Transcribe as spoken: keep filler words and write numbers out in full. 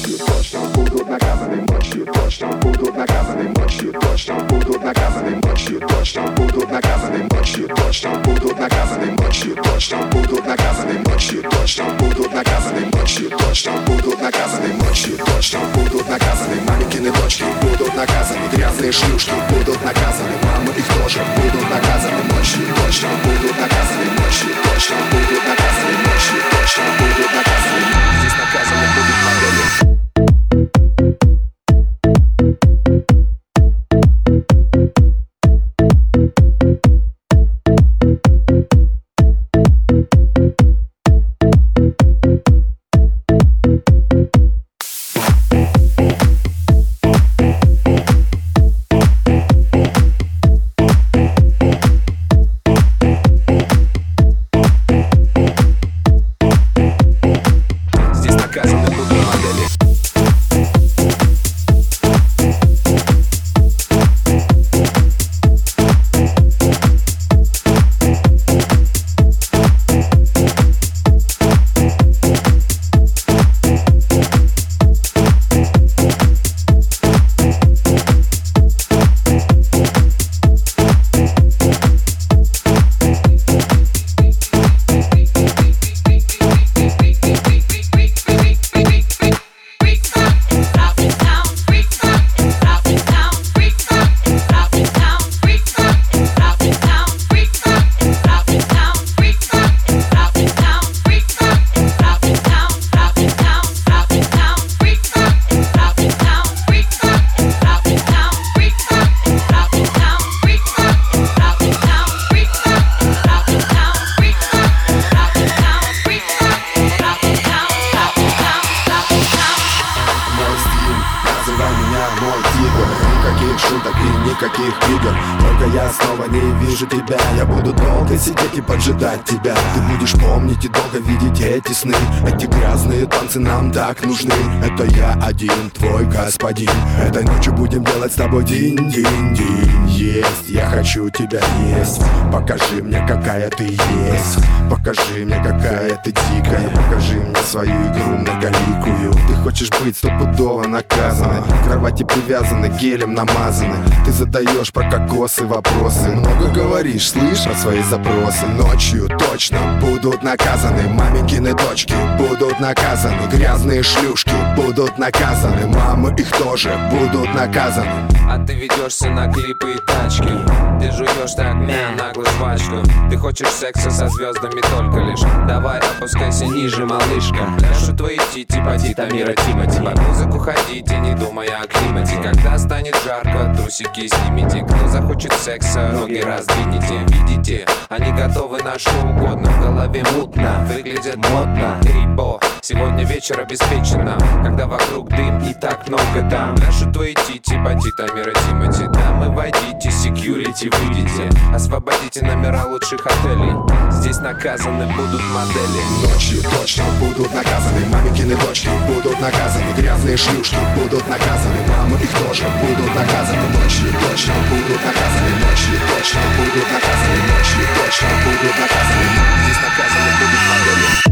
ночью точно будут наказаны, ночью точно будут наказаны, ночью точно будут наказаны, ночью точно будут наказаны, ночью точно будут наказаны, ночью точно будут наказаны, ночью точно будут наказаны, ночью точно будут наказаны, ночью точно будут наказаны, маменькины дочки будут наказаны, грязные шлюшки будут наказаны, мамы их тоже будут наказаны, ночью точно будут наказаны, ночью точно будут наказаны, ночью точно будут наказаны. Здесь наказаны будут модели. Никаких шуток и никаких игр. Только я снова не вижу тебя. Я буду долго сидеть и поджидать тебя. Ты будешь помнить и долго видеть эти сны. Эти грязные танцы нам так нужны. Это я один, твой господин. Этой ночью будем делать с тобой динь-динь-динь. Есть, я хочу тебя есть. Покажи мне, какая ты есть. Покажи мне, какая ты дикая. Покажи мне свою игру многоликую. Ты хочешь быть стопудово наказанной. К кровати привязаны, гелем намазаны. Ты задаешь про кокосы вопросы. Много говоришь, слышь, про свои запросы. Ночью точно будут наказаны. Маменькины дочки будут наказаны. Грязные шлюшки будут наказаны. Мамы их тоже будут наказаны. А ты ведешься на клипы и тачки. Ты жуешь так мя, наглую жвачку. Ты хочешь секса со звездами только лишь. Давай опускайся ниже, малышка. Пляшут твои тити по Титамира Тимати. Под музыку ходите, не думая о климате. Когда станет жарко, трусики снимите. Кто захочет секса, ноги раздвинете. Видите, они готовы на что угодно. В голове мутно, выглядят модно. Рибо, сегодня вечер обеспечено. Когда вокруг дым и так много там. Пляшут твои тити по Титамира Тимати. Дамы, войдите, секьюрити, выйдите. Освободите номера лучших отелей. Здесь наказаны будут модели. Ночью точно будут наказаны. Маменькины дочки будут наказаны. Грязные шлюшки будут наказаны. Мамы их тоже будут наказаны. Ночью точно будут наказаны. Ночью точно будут наказаны. Ночью точно будут наказаны. Здесь наказаны будут модели.